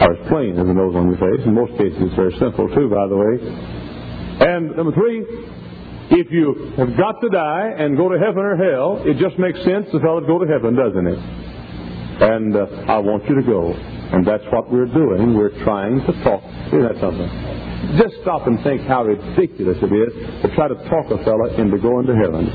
Or as plain as the nose on your face. In most cases, it's very simple, too, by the way. And number 3, if you have got to die and go to heaven or hell, it just makes sense the fellow go to heaven, doesn't it? And I want you to go. And that's what we're doing. We're trying to talk. Isn't that something? Just stop and think how ridiculous it is to try to talk a fellow into going to heaven.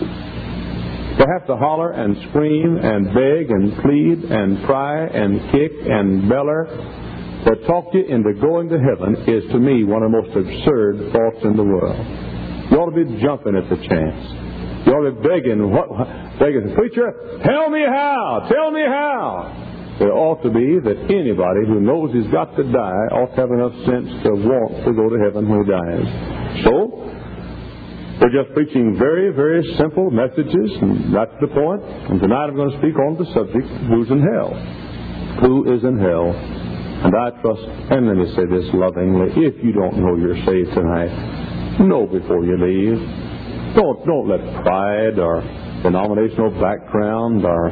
To have to holler and scream and beg and plead and cry and kick and beller to talk you into going to heaven is, to me, one of the most absurd thoughts in the world. You ought to be jumping at the chance. You ought to be begging, preacher, tell me how, tell me how. There ought to be that anybody who knows he's got to die ought to have enough sense to want to go to heaven when he dies. So, we're just preaching very, very simple messages, and that's the point. And tonight I'm going to speak on the subject, who's in hell? Who is in hell? And I trust, and let me say this lovingly, if you don't know you're saved tonight, know before you leave. Don't let pride or denominational background or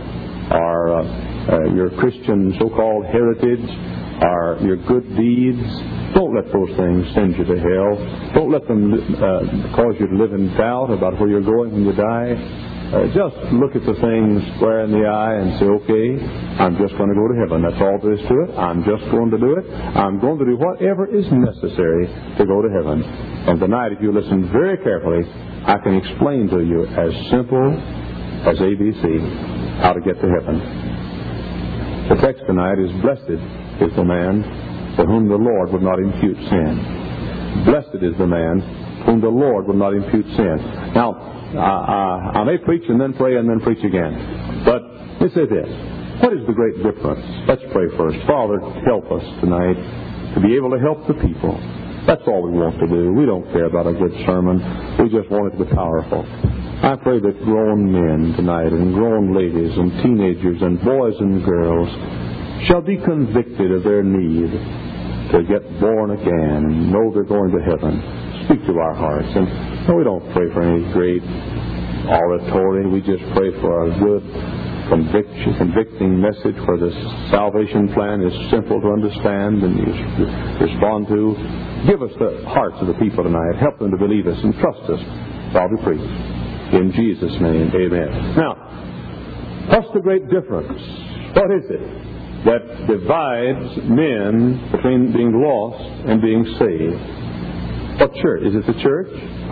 your Christian so-called heritage or your good deeds, don't let those things send you to hell. Don't let them cause you to live in doubt about where you're going when you die. Just look at the things square in the eye and say, okay, I'm just going to go to heaven. That's all there is to it. I'm just going to do it. I'm going to do whatever is necessary to go to heaven. And tonight, if you listen very carefully, I can explain to you as simple as ABC how to get to heaven. The text tonight is, blessed is the man for whom the Lord would not impute sin. Blessed is the man whom the Lord would not impute sin. Now, I may preach and then pray and then preach again. But let's say this. What is the great difference? Let's pray first. Father, help us tonight to be able to help the people. That's all we want to do. We don't care about a good sermon. We just want it to be powerful. I pray that grown men tonight and grown ladies and teenagers and boys and girls shall be convicted of their need to get born again and know they're going to heaven. Speak to our hearts. And we don't pray for any great oratory. We just pray for a good convicting message where the salvation plan is simple to understand and you respond to. Give us the hearts of the people tonight. Help them to believe us and trust us while we preach. In Jesus' name, amen. Now, what's the great difference? What is it that divides men between being lost and being saved? What church? Is it the church?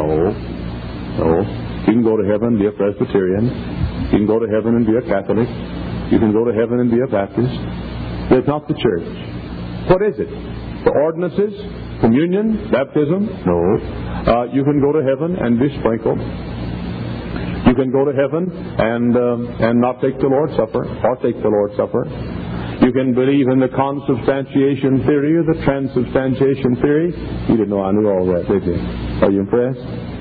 No. You can go to heaven and be a Presbyterian. You can go to heaven and be a Catholic. You can go to heaven and be a Baptist. But it's not the church. What is it? The ordinances? Communion? Baptism? No. You can go to heaven and be sprinkled. You can go to heaven and not take the Lord's Supper or take the Lord's Supper. You can believe in the consubstantiation theory or the transubstantiation theory. You didn't know I knew all that, did you? Are you impressed?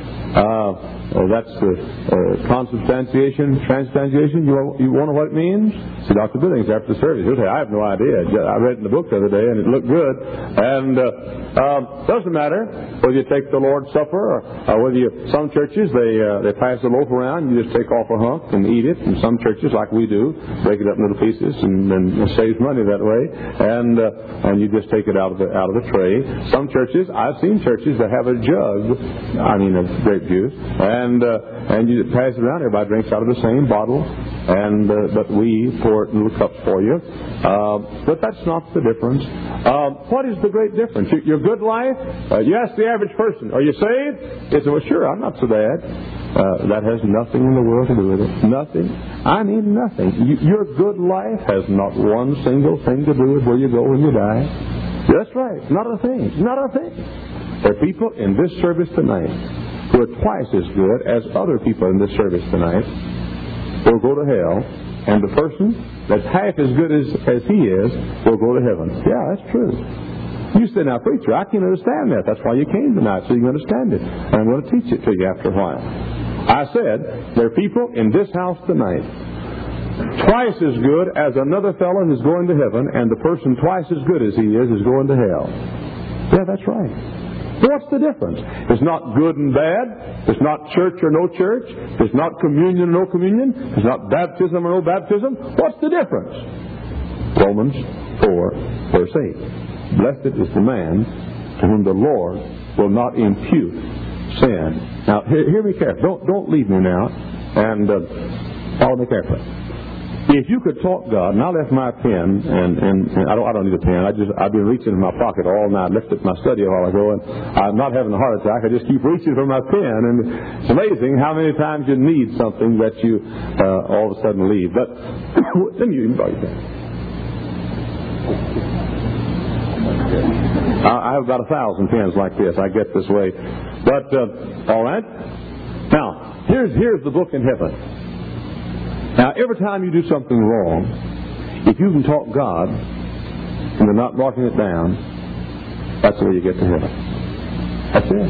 That's the consubstantiation, transubstantiation. You wonder what it means? See, Dr. Billings, after the service, he'll say, I have no idea. I read it in the book the other day, and it looked good. And doesn't matter whether you take the Lord's Supper or whether some churches, they pass the loaf around, you just take off a hunk and eat it. And some churches, like we do, break it up in little pieces and save money that way. And you just take it out of the tray. Some churches, I've seen churches that have a jug, of grape juice, and you pass it around. Everybody drinks out of the same bottle, but we pour it in little cups for you. But that's not the difference. What is the great difference? Your good life? You ask the average person, are you saved? They say, well, sure, I'm not so bad. That has nothing in the world to do with it. Nothing. I mean nothing. Your good life has not one single thing to do with where you go when you die. That's right. Not a thing. Not a thing. There are people in this service tonight who are twice as good as other people in this service tonight will go to hell, and the person that's half as good as he is will go to heaven. Yeah, that's true. You say, now, preacher, I can't understand that. That's why you came tonight, so you can understand it. And I'm going to teach it to you after a while. I said, there are people in this house tonight twice as good as another fellow who's going to heaven, and the person twice as good as he is going to hell. Yeah, that's right. What's the difference? It's not good and bad. It's not church or no church. It's not communion or no communion. It's not baptism or no baptism. What's the difference? Romans 4, verse 8. Blessed is the man to whom the Lord will not impute sin. Now, hear me carefully. Don't leave me now. And follow me carefully. If you could talk God, and I left my pen, and I don't need a pen. I've been reaching in my pocket all night. I left it in my study a while ago, and I'm not having a heart attack. I just keep reaching for my pen, and it's amazing how many times you need something that you all of a sudden leave. But then you can. I have about 1,000 pens like this. I get this way. But all right. Now here's the book in heaven. Now, every time you do something wrong, if you can talk God and you're not marking it down, that's the way you get to heaven. That's it.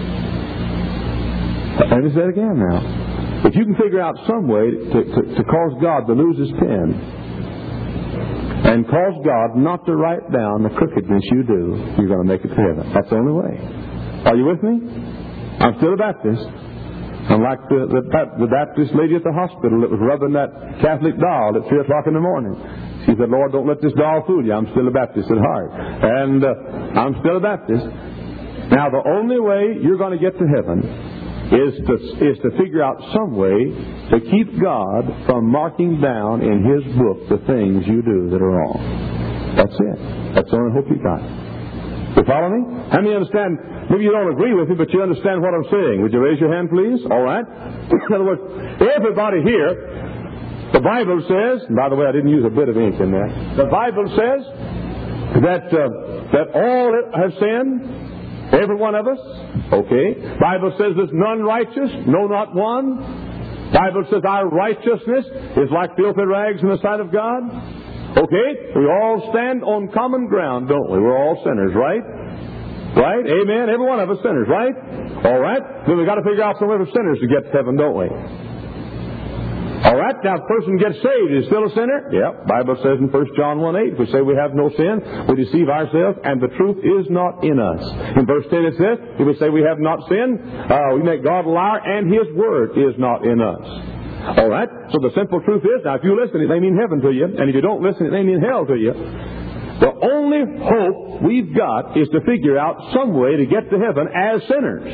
Let me say it again now. If you can figure out some way to cause God to lose his pen and cause God not to write down the crookedness you do, you're going to make it to heaven. That's the only way. Are you with me? I'm still a Baptist. Unlike the Baptist lady at the hospital that was rubbing that Catholic doll at 3 o'clock in the morning. She said, Lord, don't let this doll fool you. I'm still a Baptist at heart. And I'm still a Baptist. Now, the only way you're going to get to heaven is to figure out some way to keep God from marking down in his book the things you do that are wrong. That's it. That's the only hope you got. You follow me? How many understand? Maybe you don't agree with me, but you understand what I'm saying. Would you raise your hand, please? All right. In other words, everybody here, the Bible says, and by the way, I didn't use a bit of ink in there. The Bible says that all have sinned, every one of us. Okay. Bible says there's none righteous, no, not one. Bible says our righteousness is like filthy rags in the sight of God. Okay? We all stand on common ground, don't we? We're all sinners, right? Right? Amen? Every one of us sinners, right? All right? Then we've got to figure out some way for sinners to get to heaven, don't we? All right? Now, if a person gets saved, is still a sinner? Yep. Bible says in 1 John 1:8, we say we have no sin, we deceive ourselves, and the truth is not in us. In verse 10 it says, if we say we have not sinned, we make God a liar, and his word is not in us. All right? So the simple truth is, now if you listen, it may mean heaven to you, and if you don't listen, it may mean hell to you. The only hope we've got is to figure out some way to get to heaven as sinners.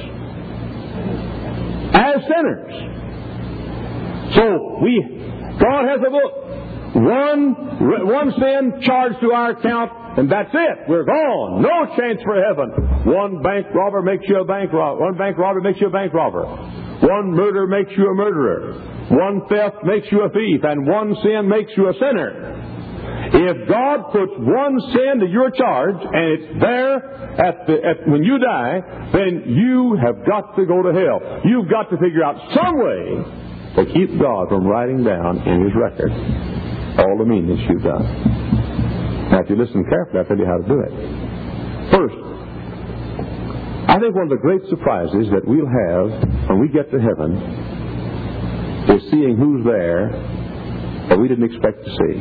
As sinners. So God has a book. One sin charged to our account, and that's it. We're gone. No chance for heaven. One bank robber makes you a bank robber. One bank robber makes you a bank robber. One murder makes you a murderer. One theft makes you a thief. And one sin makes you a sinner. If God puts one sin to your charge, and it's there when you die, then you have got to go to hell. You've got to figure out some way to keep God from writing down in his record all the meanness you've done. Now, if you listen carefully, I'll tell you how to do it. First, I think one of the great surprises that we'll have when we get to heaven is seeing who's there that we didn't expect to see.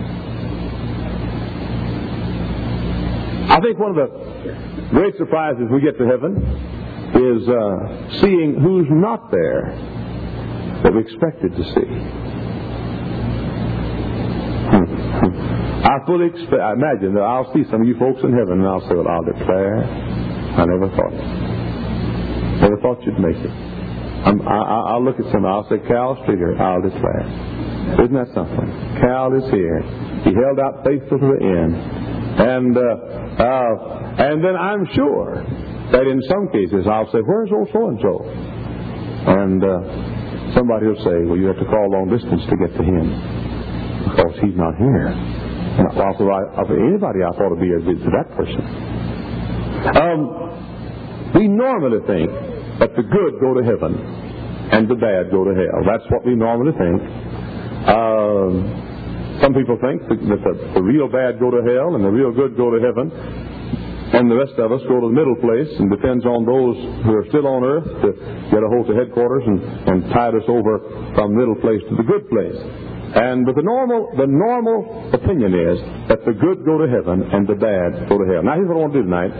I think one of the great surprises we get to heaven is seeing who's not there that we expected to see. I imagine that I'll see some of you folks in heaven and I'll say, well, I'll declare, I never thought you'd make it. I'll look at somebody, I'll say, Cal Streeter, I'll declare. Isn't that something? Cal is here. He held out faithful to the end. And then I'm sure that in some cases I'll say, where's old so-and-so? And somebody will say, well, you have to call long distance to get to him because he's not here. And anybody I thought would be a good to that person. We normally think that the good go to heaven and the bad go to hell. That's what we normally think. Some people think that the real bad go to hell and the real good go to heaven, and the rest of us go to the middle place, and depends on those who are still on earth to get a hold of headquarters and tide us over from the middle place to the good place. But the normal opinion is that the good go to heaven and the bad go to hell. Now, here's what I want to do tonight.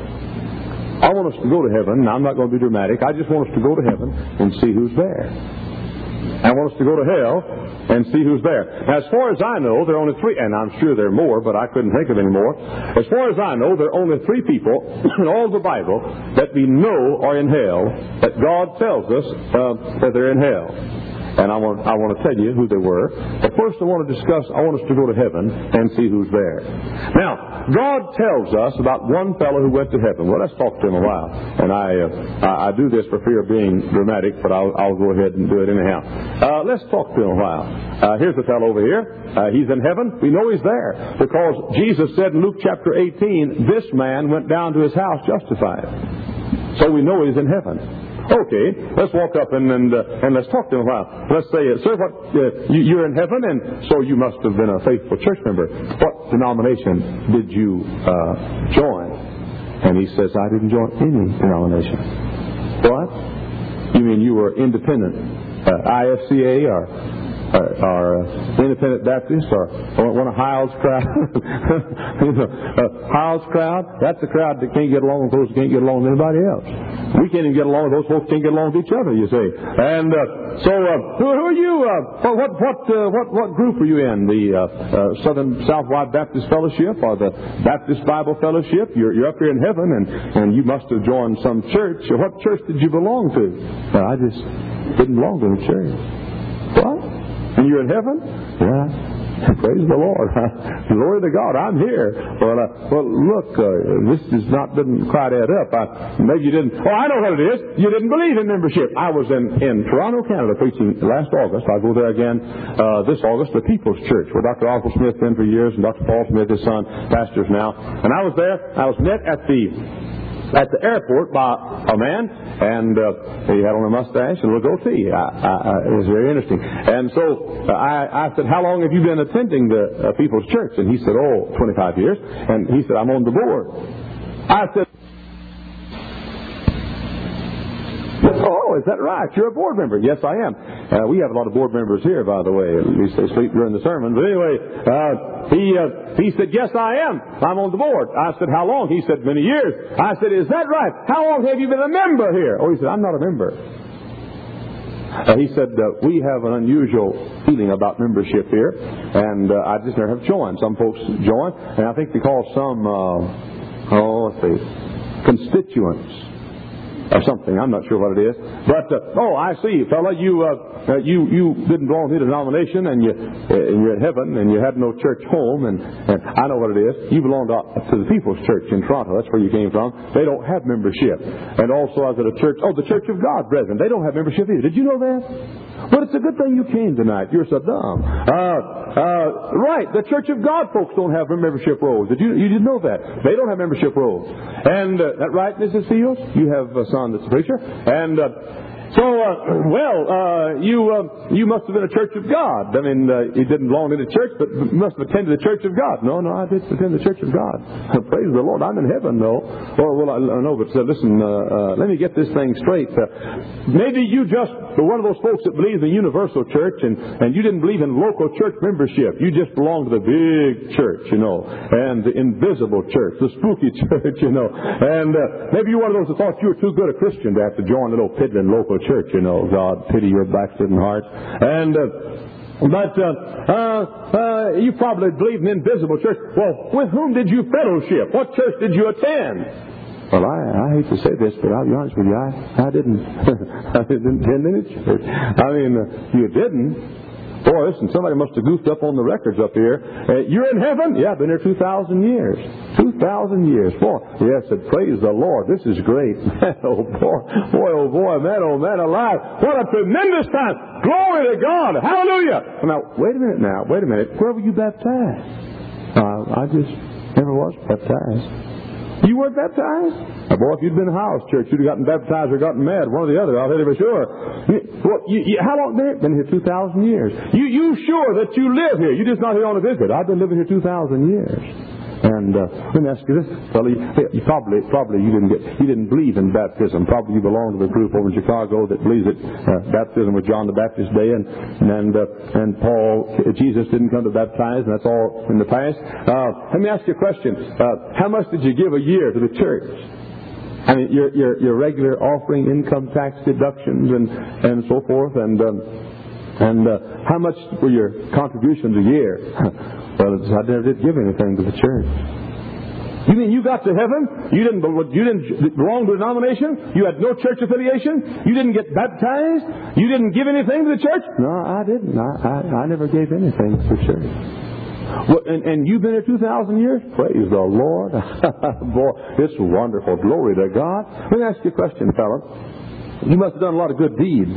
I want us to go to heaven. Now, I'm not going to be dramatic. I just want us to go to heaven and see who's there. I want us to go to hell and see who's there. Now, as far as I know, there are only three, and I'm sure there are more, but I couldn't think of any more. As far as I know, there are only three people in all the Bible that we know are in hell, that God tells us that they're in hell. And I want to tell you who they were. But first I want us to go to heaven and see who's there. Now, God tells us about one fellow who went to heaven. Well, let's talk to him a while. And I do this for fear of being dramatic, but I'll go ahead and do it anyhow. Let's talk to him a while. Here's the fellow over here. He's in heaven. We know he's there because Jesus said in Luke chapter 18, this man went down to his house justified. So we know he's in heaven. Okay, let's walk up and let's talk to him a while. Let's say, sir, you're in heaven, and so you must have been a faithful church member. What denomination did you join? And he says, I didn't join any denomination. What? You mean you were independent? IFCA or Independent Baptist or one of Hyle's crowd? Hyle's crowd? That's the crowd that can't get along with those who can't get along with anybody else. We can't even get along with those folks who can't get along with each other, you see. And so who are you? What group are you in? The Southern Southwide Baptist Fellowship or the Baptist Bible Fellowship? You're up here in heaven, and you must have joined some church. What church did you belong to? I just didn't belong to the church. What? And you're in heaven? Yeah. Praise the Lord. Glory to God. I'm here. Well, look, this didn't quite add up. Maybe you didn't. Oh, I know what it is. You didn't believe in membership. I was in Toronto, Canada, preaching last August. I'll go there again this August, the People's Church, where Dr. Arthur Smith been for years, and Dr. Paul Smith, his son, pastors now. And I was there. I was met at the airport by a man, and he had on a mustache and a little goatee. It was very interesting. And so I said, how long have you been attending the People's Church? And he said, 25 years. And he said, I'm on the board. I said, oh, is that right? You're a board member. Yes, I am. We have a lot of board members here, by the way. At least they sleep during the sermon. But anyway, he said, yes, I am. I'm on the board. I said, how long? He said, many years. I said, is that right? How long have you been a member here? Oh, he said, I'm not a member. He said, we have an unusual feeling about membership here, and I just never have joined. Some folks join, and I think they call some, constituents or something. I'm not sure what it is. But, I see, fella, you didn't belong to the denomination, and you're in heaven, and you had no church home, and I know what it is. You belong to the People's Church in Toronto. That's where you came from. They don't have membership. And also I was at a church, the Church of God, brethren. They don't have membership either. Did you know that? But it's a good thing you came tonight. You're so dumb. Right, the Church of God folks don't have membership rolls. You didn't know that. They don't have membership rolls. And that right, Mrs. Fields? You have a son that's a preacher. And you must have been a Church of God. I mean, you didn't belong to the church, but you must have attended the Church of God. No, I did attend the Church of God. Praise the Lord. I'm in heaven, though. Well, I know, but listen, let me get this thing straight. Maybe you just were one of those folks that believes in the universal church, and you didn't believe in local church membership. You just belonged to the big church, and the invisible church, the spooky church, And maybe you're one of those that thought you were too good a Christian to have to join a little piddling local church, God pity your backslidden hearts. And you probably believe in invisible church. Well, with whom did you fellowship? What church did you attend? Well, I hate to say this, but I'll be honest with you, I didn't attend any church. I mean, you didn't. Boy, listen, somebody must have goofed up on the records up here. You're in heaven? Yeah, I've been here 2,000 years. 2,000 years. Boy, yes, and praise the Lord. This is great. Man, oh boy, man alive. What a tremendous time. Glory to God. Hallelujah. Now, wait a minute. Where were you baptized? I just never was baptized. You weren't baptized? Boy, if you'd been in a house church, you'd have gotten baptized or gotten mad. One or the other, I'll tell you for sure. Well, how long have you been here? 2,000 years. You sure that you live here? You're just not here on a visit. I've been living here 2,000 years. And let me ask you this, fellow. You probably you didn't believe in baptism. Probably you belong to the group over in Chicago that believes that baptism was John the Baptist's day, and Jesus didn't come to baptize, and that's all in the past. Let me ask you a question. How much did you give a year to the church? I mean, your regular offering, income tax deductions, and so forth, and And how much were your contributions a year? Well, I never did give anything to the church. You mean you got to heaven? You didn't belong to a denomination? You had no church affiliation? You didn't get baptized? You didn't give anything to the church? No, I didn't. I never gave anything to the church. Well, and you've been here 2,000 years? Praise the Lord. Boy, it's wonderful. Glory to God. Let me ask you a question, fella. You must have done a lot of good deeds.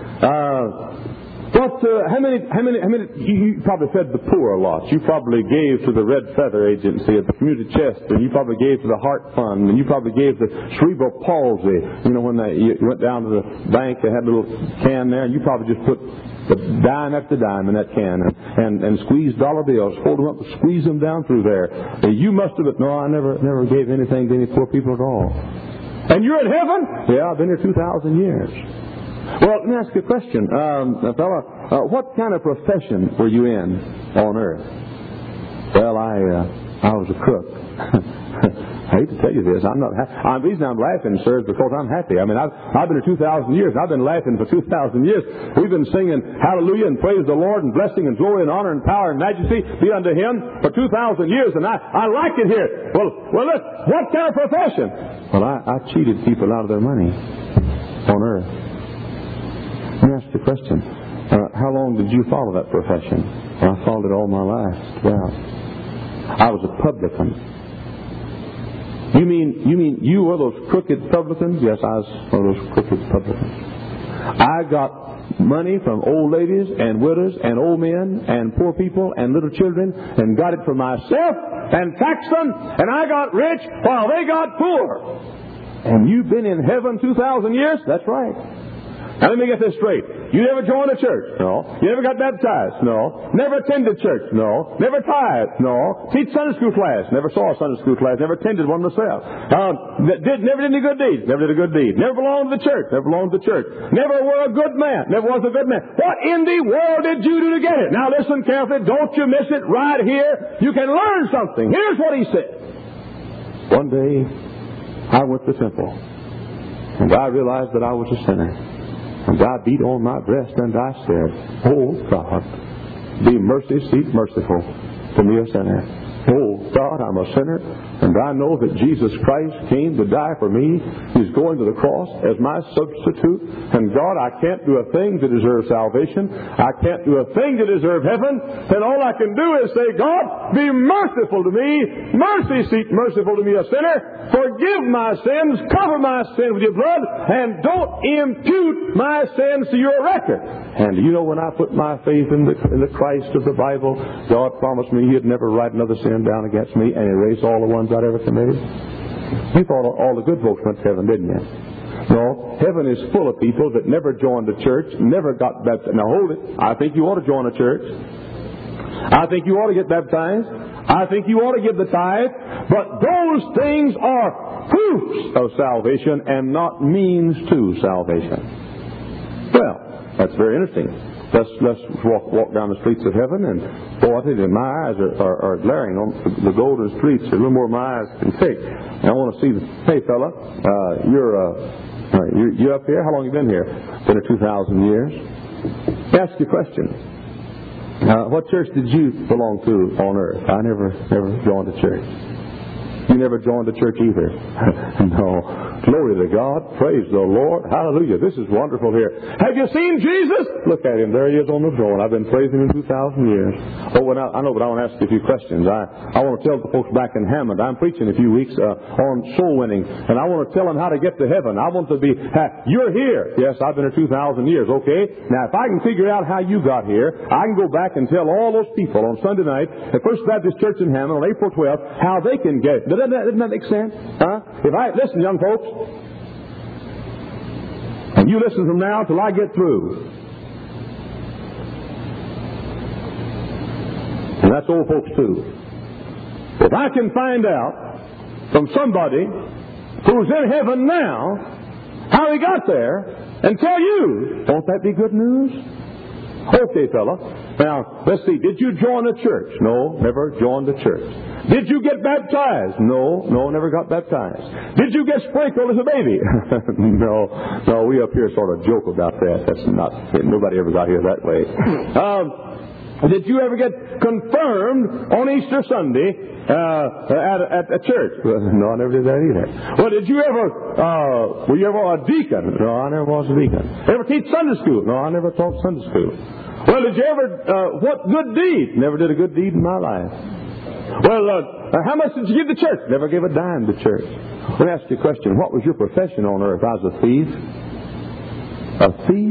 How many? You probably fed the poor a lot. You probably gave to the Red Feather Agency at the community chest, and you probably gave to the Heart Fund, and you probably gave to cerebral palsy. You know, when you went down to the bank, they had a little can there, and you probably just put the dime after dime in that can and squeezed dollar bills, hold them up, and squeeze them down through there. You must have. No, I never gave anything to any poor people at all. And you're in heaven? Yeah, I've been here 2,000 years. Well, let me ask you a question. Fella, what kind of profession were you in on earth? Well, I was a crook. I hate to tell you this. I'm not. The reason I'm laughing, sir, is because I'm happy. I mean, I've been here 2,000 years, and I've been laughing for 2,000 years. We've been singing hallelujah and praise the Lord and blessing and glory and honor and power and majesty be unto Him for 2,000 years, and I like it here. Well, look, what kind of profession? Well, I cheated people out of their money on earth. Let me ask you a question. How long did you follow that profession? Well, I followed it all my life. Well, I was a publican. You mean you were those crooked publicans? Yes, I was one of those crooked publicans. I got money from old ladies and widows and old men and poor people and little children and got it for myself and taxed them, and I got rich while they got poor. And you've been in heaven 2,000 years? That's right. Now let me get this straight. You never joined a church? No. You never got baptized? No. Never attended church? No. Never tithed? No. Teach Sunday school class? Never saw a Sunday school class. Never attended one myself. Never did any good deeds? Never did a good deed. Never belonged to the church? Never belonged to the church. Never were a good man? Never was a good man. What in the world did you do to get it? Now listen carefully. Don't you miss it right here. You can learn something. Here's what he said. One day, I went to the temple, and I realized that I was a sinner. And God beat on my breast, and I said, "Oh God, be merciful to me, a sinner. Oh God, I'm a sinner, and I know that Jesus Christ came to die for me. He's going to the cross as my substitute. And God, I can't do a thing to deserve salvation. I can't do a thing to deserve heaven. And all I can do is say, God, be merciful to me. Merciful to me, a sinner. Forgive my sins. Cover my sins with your blood. And don't impute my sins to your record." And you know, when I put my faith in the Christ of the Bible, God promised me He'd never write another sin down against me and erase all the ones I'd ever committed. You thought all the good folks went to heaven, didn't you? No, heaven is full of people that never joined a church, never got baptized. Now hold it. I think you ought to join a church. I think you ought to get baptized. I think you ought to give the tithe. But those things are proofs of salvation and not means to salvation. Well, that's very interesting. Let's walk down the streets of heaven, and boy, I tell you, my eyes are glaring on the golden streets. A little more than my eyes can take. And I want to see. Hey, fella, you're up here. How long have you been here? Been here 2,000 years. Ask you a question. What church did you belong to on earth? I never joined a church. You never joined a church either. No. Glory to God. Praise the Lord. Hallelujah. This is wonderful here. Have you seen Jesus? Look at Him. There He is on the throne. I've been praising Him 2,000 years. Oh, well, I know, but I want to ask you a few questions. I want to tell the folks back in Hammond. I'm preaching in a few weeks on soul winning, and I want to tell them how to get to heaven. I want to be, you're here. Yes, I've been here 2,000 years. Okay. Now, if I can figure out how you got here, I can go back and tell all those people on Sunday night at First Baptist Church in Hammond on April 12th how they can get it. Doesn't that make sense? Huh? Listen, young folks, and you listen from now till I get through. And that's old folks too. If I can find out from somebody who's in heaven now how he got there and tell you, won't that be good news? Okay, fella. Now, let's see. Did you join a church? No, never joined a church. Did you get baptized? No, never got baptized. Did you get sprinkled as a baby? No, we up here sort of joke about that. That's not, nobody ever got here that way. Did you ever get confirmed on Easter Sunday at church? No, I never did that either. Well, did you ever, were you ever a deacon? No, I never was a deacon. Ever teach Sunday school? No, I never taught Sunday school. Well, did you ever, what good deed? Never did a good deed in my life. Well, how much did you give the church? Never gave a dime to church. Let me ask you a question. What was your profession on earth? I was a thief. A thief?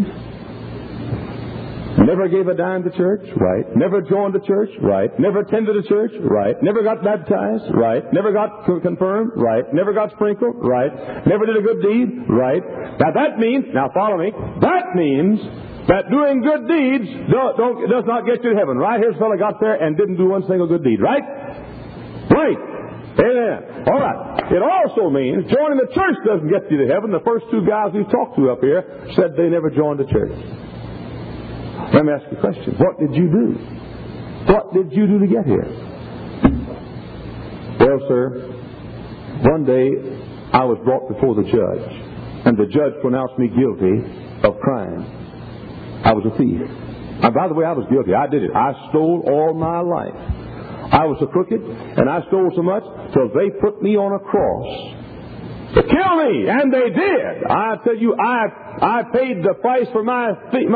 Never gave a dime to church? Right. Never joined a church? Right. Never attended a church? Right. Never got baptized? Right. Never got confirmed? Right. Never got sprinkled? Right. Never did a good deed? Right. Now that means, now follow me, that means that doing good deeds does not get you to heaven. Right? Here's a fellow got there and didn't do one single good deed. Right? Right. Amen. All right. It also means joining the church doesn't get you to heaven. The first two guys we talked to up here said they never joined the church. Let me ask you a question. What did you do? What did you do to get here? Well, sir, one day I was brought before the judge, and the judge pronounced me guilty of crime. I was a thief. And by the way, I was guilty. I did it. I stole all my life. I was a crooked, and I stole so much till they put me on a cross to kill me, and they did. I tell you, I paid the price for my thefts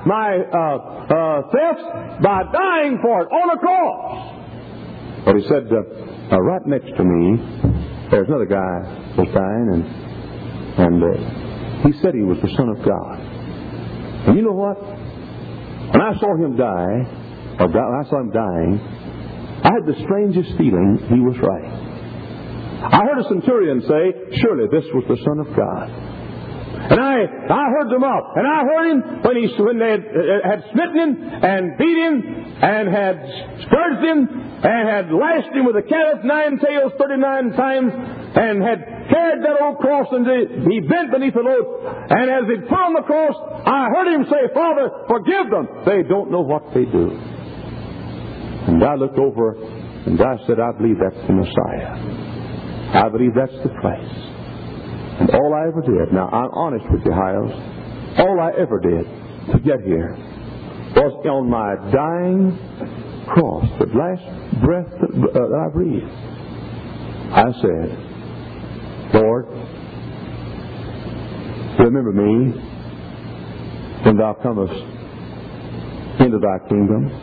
by dying for it on a cross. But he said, right next to me, there's another guy was dying, and he said he was the Son of God. And you know what? When I saw him die, or I saw him dying, I had the strangest feeling he was right. I heard a centurion say, surely this was the Son of God. And I heard them up. And I heard him when they had smitten him and beat him and had scourged him and had lashed him with a cat of 9 tails 39 times and had carried that old cross and he bent beneath the load. And as he put on the cross, I heard him say, Father, forgive them. They don't know what they do. And I looked over and I said, I believe that's the Messiah. I believe that's the Christ. And all I ever did, now I'm honest with you, Hiles, all I ever did to get here was on my dying cross, the last breath that I breathed, I said, Lord, remember me when thou comest into thy kingdom.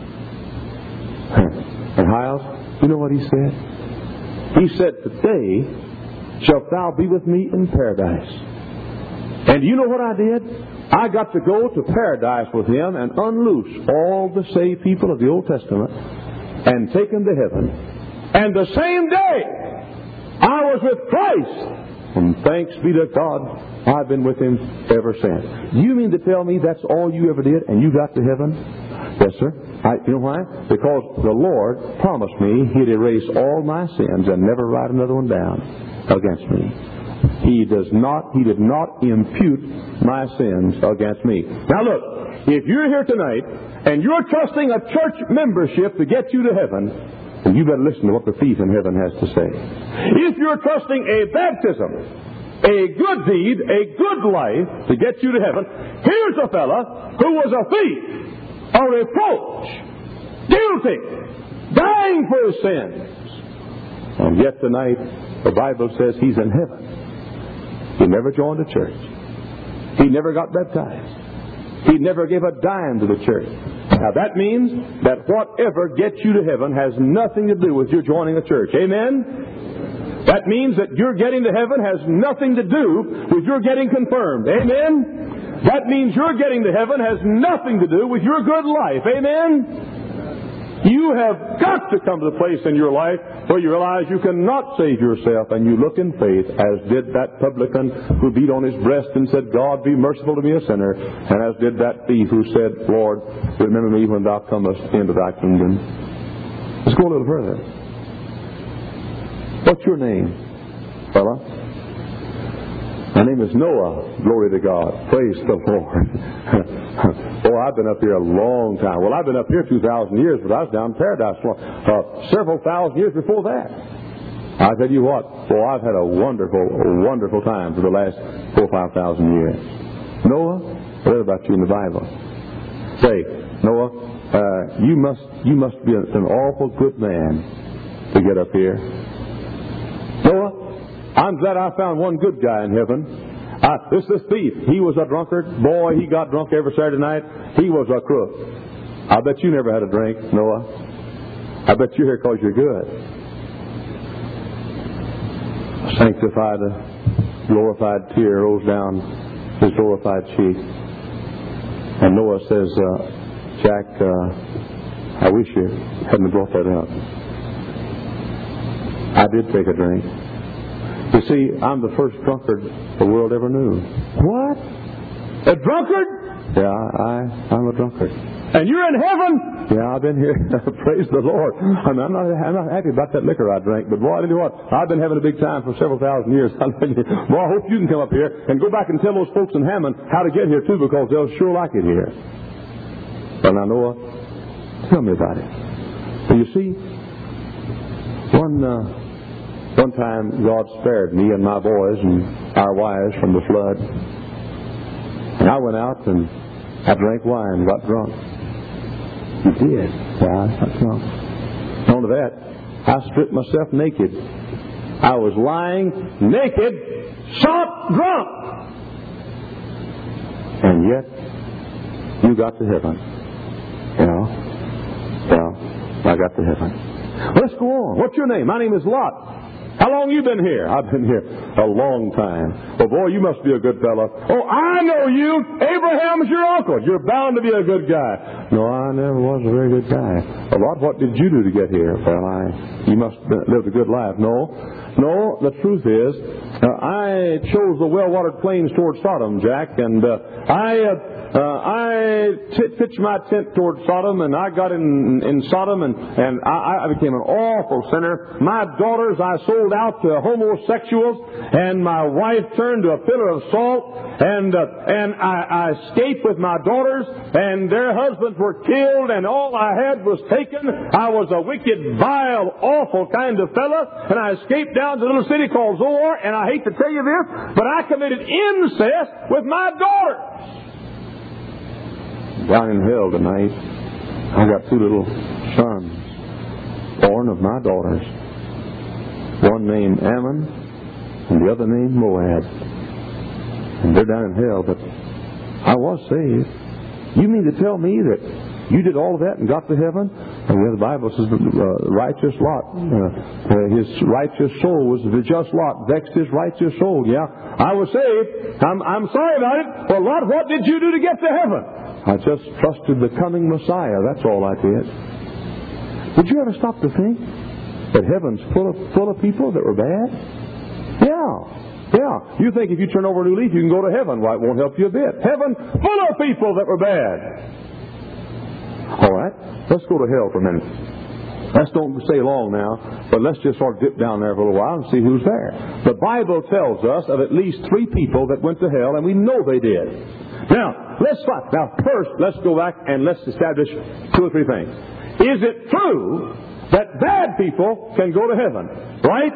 And Hiles, you know what he said? He said, today shalt thou be with me in paradise. And you know what I did? I got to go to paradise with him and unloose all the saved people of the Old Testament and take them to heaven. And the same day, I was with Christ. And thanks be to God, I've been with him ever since. You mean to tell me that's all you ever did and you got to heaven? Yes, sir. You know why? Because the Lord promised me He'd erase all my sins and never write another one down against me. He did not impute my sins against me. Now look, if you're here tonight and you're trusting a church membership to get you to heaven, then you better listen to what the thief in heaven has to say. If you're trusting a baptism, a good deed, a good life to get you to heaven, here's a fella who was a thief, a reproach, guilty, dying for his sins. And yet tonight, the Bible says he's in heaven. He never joined a church. He never got baptized. He never gave a dime to the church. Now that means that whatever gets you to heaven has nothing to do with your joining a church. Amen? That means that your getting to heaven has nothing to do with your getting confirmed. Amen? That means your getting to heaven has nothing to do with your good life. Amen? You have got to come to the place in your life where you realize you cannot save yourself, and you look in faith, as did that publican who beat on his breast and said, God, be merciful to me, a sinner, and as did that thief who said, Lord, remember me when thou comest into thy kingdom. Let's go a little further. What's your name, fella? My name is Noah. Glory to God. Praise the Lord. Oh, I've been up here a long time. Well, I've been up here 2,000 years, but I was down in Paradise several thousand years before that. I tell you what, I've had a wonderful time for the last 4,000 or 5,000 years. Noah, I read about you in the Bible. Say, Noah, you must be an awful good man to get up here. Noah, I'm glad I found one good guy in heaven. This thief, he was a drunkard. Boy, he got drunk every Saturday night. He was a crook. I bet you never had a drink, Noah. I bet you're here because you're good. A sanctified, glorified tear rolls down his glorified cheek. And Noah says, Jack, I wish you hadn't brought that up. I did take a drink. You see, I'm the first drunkard the world ever knew. What? A drunkard? Yeah, I'm a drunkard. And you're in heaven? Yeah, I've been here. Praise the Lord. I'm not happy about that liquor I drank, but boy, I tell you what, I've been having a big time for several thousand years. Boy, I hope you can come up here and go back and tell those folks in Hammond how to get here too, because they'll sure like it here. Well, now, Noah, tell me about it. Well, you see, one time God spared me and my boys and our wives from the flood. And I went out and I drank wine and got drunk. You did? Yeah, I got drunk. And on to that, I stripped myself naked. I was lying naked, shot drunk. And yet, you got to heaven. Yeah, I got to heaven. Let's go on. What's your name? My name is Lot. How long you been here? I've been here a long time. Oh, boy, you must be a good fellow. Oh, I know you. Abraham's your uncle. You're bound to be a good guy. No, I never was a very good guy. Well, Lot, what did you do to get here? Well, you must have lived a good life. No, the truth is, I chose the well-watered plains towards Sodom, Jack, and I pitched my tent toward Sodom, and I got in Sodom, and I became an awful sinner. My daughters I sold out to homosexuals, and my wife turned to a pillar of salt, and I escaped with my daughters, and their husbands were killed, and all I had was taken. I was a wicked, vile, awful kind of fella, and I escaped down to a little city called Zoar, and I hate to tell you this, but I committed incest with my daughters. Down in hell tonight, I got two little sons born of my daughters. One named Ammon and the other named Moab. And they're down in hell, but I was saved. You mean to tell me that you did all of that and got to heaven? And the Bible says righteous Lot, his righteous soul was the just Lot, vexed his righteous soul. Yeah, I was saved. I'm sorry about it. Well, Lot, what did you do to get to heaven? I just trusted the coming Messiah. That's all I did. Did you ever stop to think that heaven's full of people that were bad? Yeah. You think if you turn over a new leaf, you can go to heaven. Why, it won't help you a bit. Heaven full of people that were bad. All right, let's go to hell for a minute. Let's don't stay long now, but let's just sort of dip down there for a little while and see who's there. The Bible tells us of at least 3 people that went to hell, and we know they did. Now, first, let's go back and let's establish 2 or 3 things. Is it true that bad people can go to heaven? Right?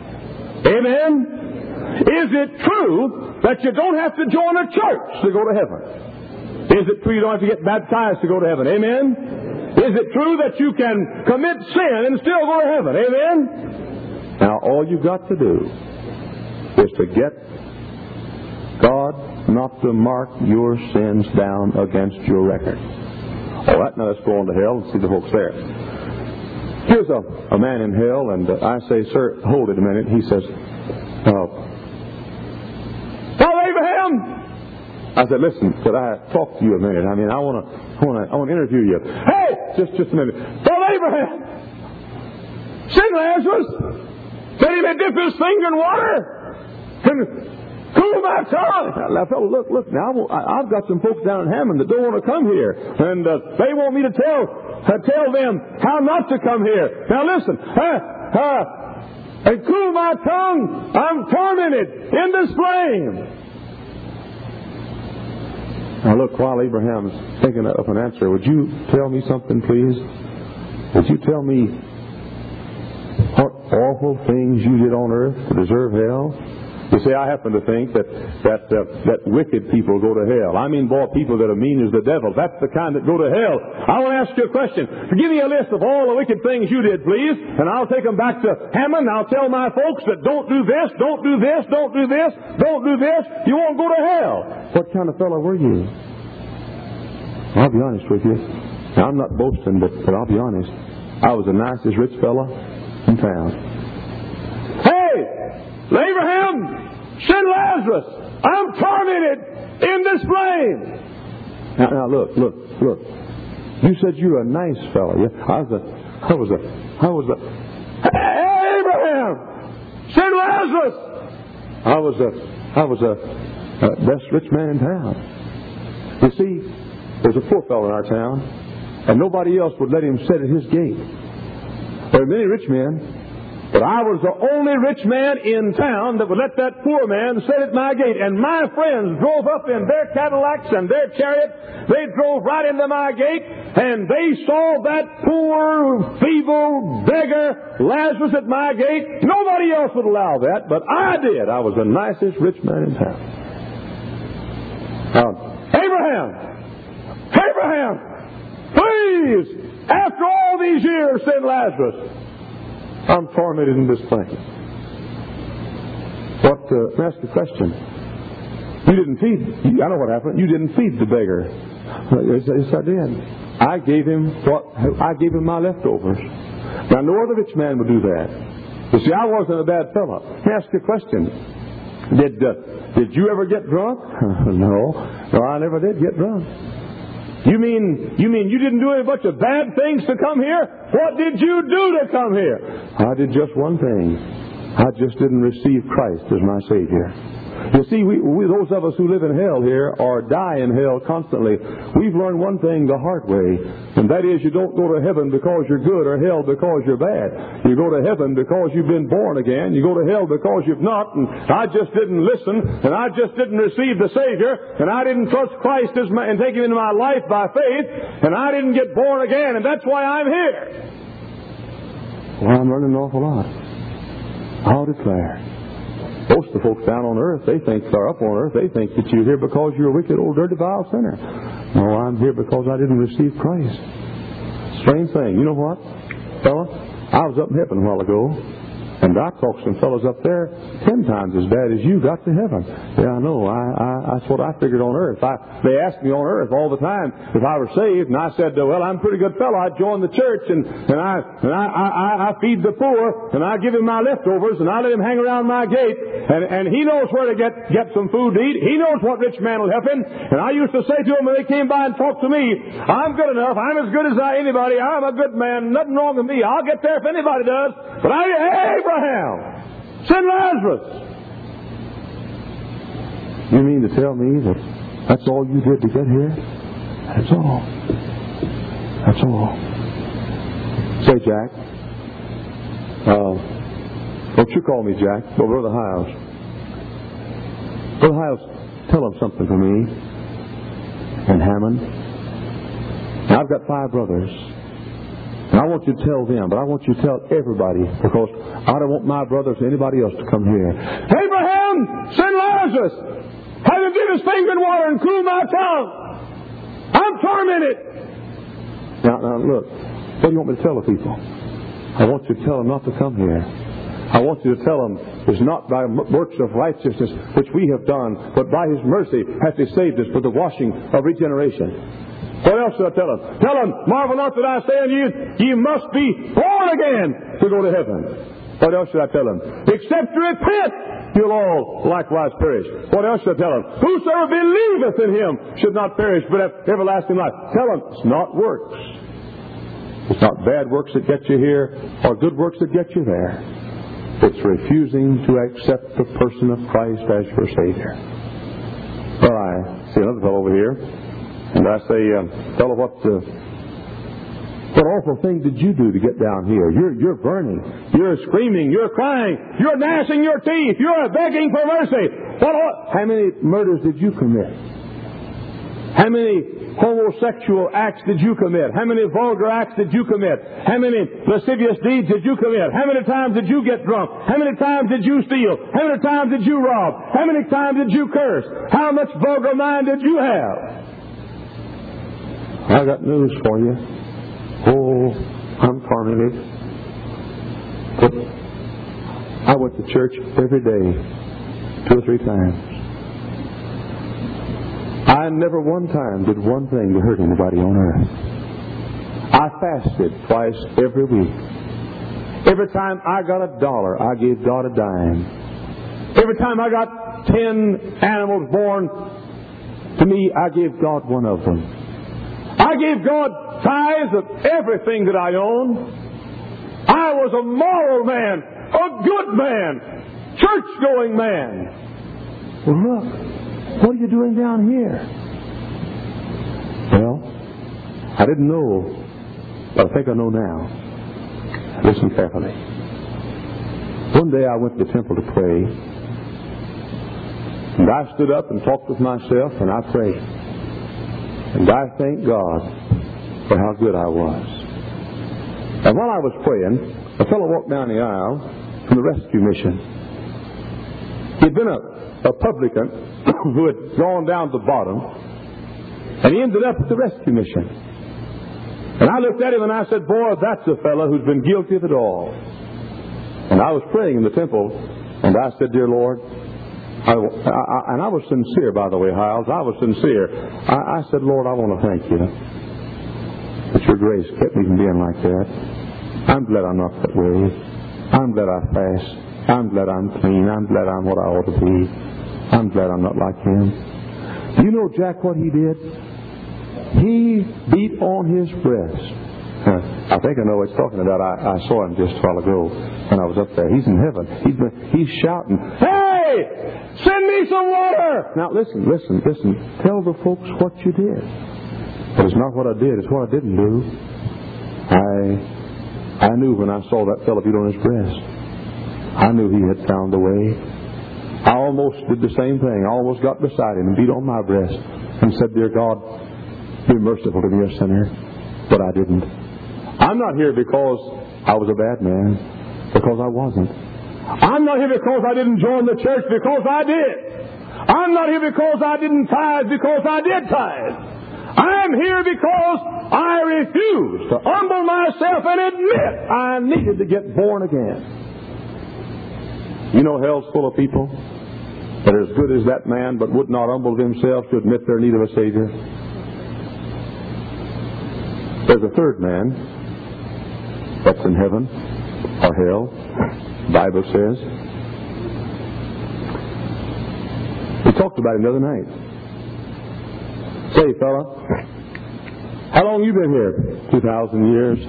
Amen? Is it true that you don't have to join a church to go to heaven? Is it true you don't have to get baptized to go to heaven? Amen? Is it true that you can commit sin and still go to heaven? Amen? Now, all you've got to do is to get God not to mark your sins down against your record. All right, now let's go on to hell and see the folks there. Here's a man in hell, and I say, sir, hold it a minute. He says, Brother Abraham! I said, listen, could I talk to you a minute? I mean, I want to interview you. Hey! Just a minute. Brother Abraham! Send Lazarus! Said he may dip his finger in water and cool my tongue. Now, fellow, look, now I've got some folks down in Hammond that don't want to come here, and they want me to tell them how not to come here. Now listen, and cool my tongue. I'm tormented in this flame. Now look, while Abraham's thinking of an answer, would you tell me something, please? Would you tell me what awful things you did on earth to deserve hell? You see, I happen to think that wicked people go to hell. I mean, boy, people that are mean as the devil. That's the kind that go to hell. I want to ask you a question. Give me a list of all the wicked things you did, please, and I'll take them back to Hammond. I'll tell my folks that don't do this, don't do this, don't do this, don't do this. You won't go to hell. What kind of fellow were you? I'll be honest with you. Now, I'm not boasting, but I'll be honest. I was the nicest rich fella in town. Hey! Abraham, send Lazarus. I'm tormented in this flame. Now look. You said you're a nice fellow. Yeah? I was a. Hey, Abraham, send Lazarus. I was a best rich man in town. You see, there's a poor fellow in our town, and nobody else would let him sit at his gate. There are many rich men. But I was the only rich man in town that would let that poor man sit at my gate. And my friends drove up in their Cadillacs and their chariots. They drove right into my gate, and they saw that poor, feeble beggar Lazarus at my gate. Nobody else would allow that, but I did. I was the nicest rich man in town. Abraham, please, after all these years, send Lazarus. I'm tormented in this flame. Let me ask you a question. You didn't feed. I know what happened. You didn't feed the beggar. Yes, I did. I gave him my leftovers. Now, no other rich man would do that. You see, I wasn't a bad fellow. Let me ask you a question. Did you ever get drunk? No, I never did get drunk. You mean you didn't do a bunch of bad things to come here? What did you do to come here? I did just one thing. I just didn't receive Christ as my Savior. You see, we those of us who live in hell here or die in hell constantly, we've learned one thing the hard way, and that is you don't go to heaven because you're good or hell because you're bad. You go to heaven because you've been born again. You go to hell because you've not, and I just didn't listen, and I just didn't receive the Savior, and I didn't trust Christ and take Him into my life by faith, and I didn't get born again, and that's why I'm here. Well, I'm learning an awful lot. I'll declare. Most of the folks down on earth, they think, or up on earth, they think that you're here because you're a wicked, old, dirty, vile sinner. No, I'm here because I didn't receive Christ. Strange thing. You know what, fella? I was up in heaven a while ago, and I talked to some fellas up there 10 times as bad as you got to heaven. Yeah, I know. That's what I figured on earth. They asked me on earth all the time if I were saved, and I said, well, I'm a pretty good fellow. I joined the church, and I feed the poor, and I give him my leftovers, and I let him hang around my gate, and he knows where to get some food to eat. He knows what rich man will help him. And I used to say to them when they came by and talked to me, I'm good enough. I'm as good as anybody. I'm a good man. Nothing wrong with me. I'll get there if anybody does. But Abraham, send Lazarus. You mean to tell me that that's all you did to get here? That's all. That's all. Say, Jack. Don't you call me Jack, but Brother Hiles. Brother Hiles, tell him something for me. And Hammond. Now, I've got 5 brothers. And I want you to tell them, but I want you to tell everybody, because I don't want my brothers or anybody else to come here. Abraham, send Lazarus. Have him give his finger in water and cool my tongue. I'm tormented. Now, look. What do you want me to tell the people? I want you to tell them not to come here. I want you to tell them it's not by works of righteousness which we have done, but by His mercy hath He saved us for the washing of regeneration. What else should I tell them? Tell them, marvel not that I say unto you, ye must be born again to go to heaven. What else should I tell them? Except you repent, you'll all likewise perish. What else should I tell them? Whosoever believeth in Him should not perish, but have everlasting life. Tell them, it's not works. It's not bad works that get you here, or good works that get you there. It's refusing to accept the person of Christ as your Savior. Well, I see another fellow over here. And I say, fellow, what awful thing did you do to get down here? You're burning. You're screaming. You're crying. You're gnashing your teeth. You're begging for mercy. How many murders did you commit? How many homosexual acts did you commit? How many vulgar acts did you commit? How many lascivious deeds did you commit? How many times did you get drunk? How many times did you steal? How many times did you rob? How many times did you curse? How much vulgar mind did you have? I got news for you. Oh, I'm tormented. But I went to church every day, 2 or 3 times. I never one time did one thing to hurt anybody on earth. I fasted twice every week. Every time I got $1, I gave God a dime. Every time I got 10 animals born to me, I gave God one of them. I gave God tithes of everything that I owned. I was a moral man, a good man, church-going man. Well, look, what are you doing down here? Well, I didn't know, but I think I know now. Listen carefully. One day I went to the temple to pray, and I stood up and talked with myself, and I prayed. And I thank God for how good I was. And while I was praying, a fellow walked down the aisle from the rescue mission. He'd been a publican who had gone down to the bottom, and he ended up at the rescue mission. And I looked at him and I said, boy, that's a fellow who's been guilty of it all. And I was praying in the temple, and I said, dear Lord, and I was sincere, by the way, Hiles. I was sincere. I said, Lord, I want to thank you that your grace kept me from being like that. I'm glad I'm not that way. I'm glad I fast. I'm glad I'm clean. I'm glad I'm what I ought to be. I'm glad I'm not like him. You know, Jack, what he did? He beat on his breast. I think I know what he's talking about. I saw him just a while ago when I was up there. He's in heaven. He's shouting, hey! Send me some water! Now listen. Tell the folks what you did. But it's not what I did, it's what I didn't do. I knew when I saw that fellow beat on his breast. I knew he had found the way. I almost did the same thing. I almost got beside him and beat on my breast and said, dear God, be merciful to me, a sinner. But I didn't. I'm not here because I was a bad man, because I wasn't. I'm not here because I didn't join the church, because I did. I'm not here because I didn't tithe, because I did tithe. I'm here because I refused to humble myself and admit I needed to get born again. You know hell's full of people that are as good as that man but would not humble themselves to admit their need of a Savior. There's a third man that's in heaven or hell, the Bible says. We talked about him the other night. Say, fella, how long you been here? 2,000 years.